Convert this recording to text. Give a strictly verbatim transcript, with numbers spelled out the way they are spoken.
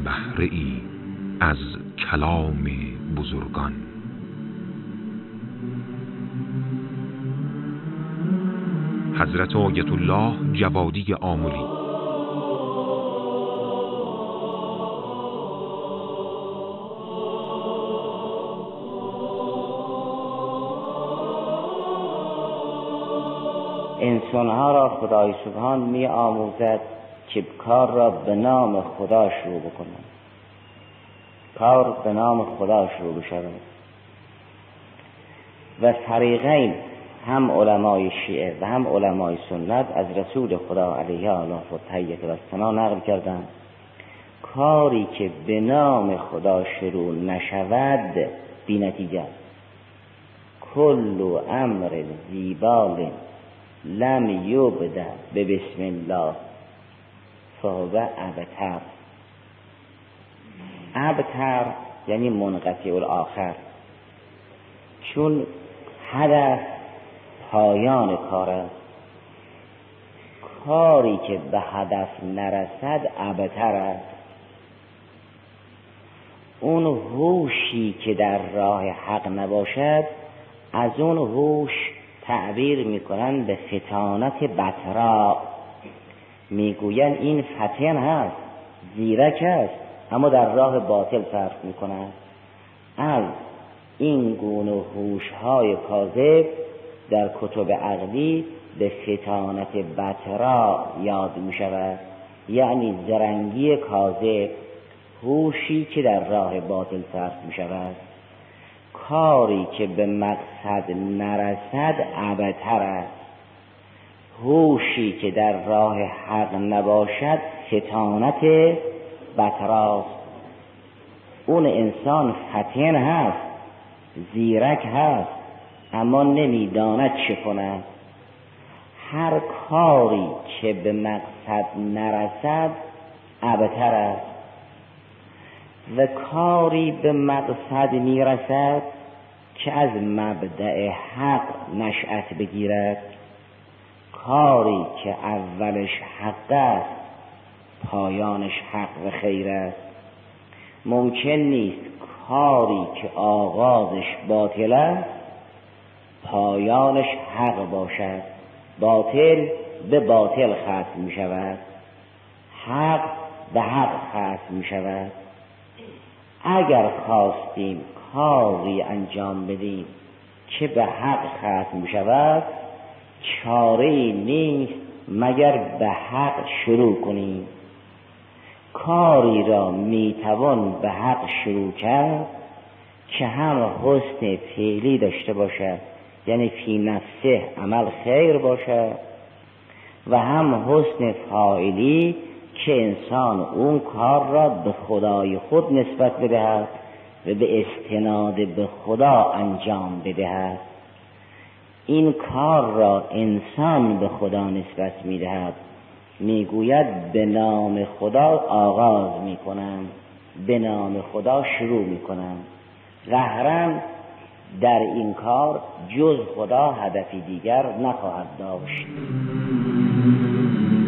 بهره ای از کلام بزرگان. حضرت آیت الله جوادی آملی. انسانها را خدای سبحان می آموزد که کار را به نام خدا شروع بکنند، کار به نام خدا شروع بشود. و فریقین، هم علمای شیعه و هم علمای سنت، از رسول خدا علیه الله فتحیه و ثنا نقل کردند کاری که به نام خدا شروع نشود بی نتیجه. کل امر زیبال لم یبدأ به بسم الله فهو ابتر. ابتر یعنی منقطع الاخر، چون هدف پایان کار است. کاری که به هدف نرسد ابتر است. اون هوشی که در راه حق نباشد، از اون هوش تعبیر میکنن به فطانت بطرا. میگوین این فطن هست، زیرک است، اما در راه باطل صرف میکنن. از این گونه هوش‌های کاذب در کتب عقلی به فطانت بطرا یاد میشود، یعنی زرنگی کاذب، هوشی که در راه باطل صرف میشود. کاری که به مقصد نرسد ابتر است. هوشی که در راه حق نباشد فطانت بطراست. اون انسان فطن هست، زیرک هست، اما نمیداند چه کند. هر کاری که به مقصد نرسد ابتر است. و کاری به مقصد میرسد که از مبدأ حق نشأت بگیرد. کاری که اولش حق است پایانش حق و خیر است. ممکن نیست کاری که آغازش باطل است پایانش حق باشد. باطل به باطل ختم می شود، حق به حق ختم می شود. اگر خواستیم کاری انجام بدیم که به حق ختم می شود، چاره‌ای نیست مگر به حق شروع کنیم. کاری را می توان به حق شروع کرد که هم حسن فعلی داشته باشد، یعنی فی نفسه عمل خیر باشد، و هم حسن فاعلی که انسان اون کار را به خدای خود نسبت بدهد و به استناد به خدا انجام بدهد. این کار را انسان به خدا نسبت میدهد، میگوید به نام خدا آغاز میکنم، به نام خدا شروع میکنم. قهرن در این کار جز خدا هدفی دیگر نخواهد داشت.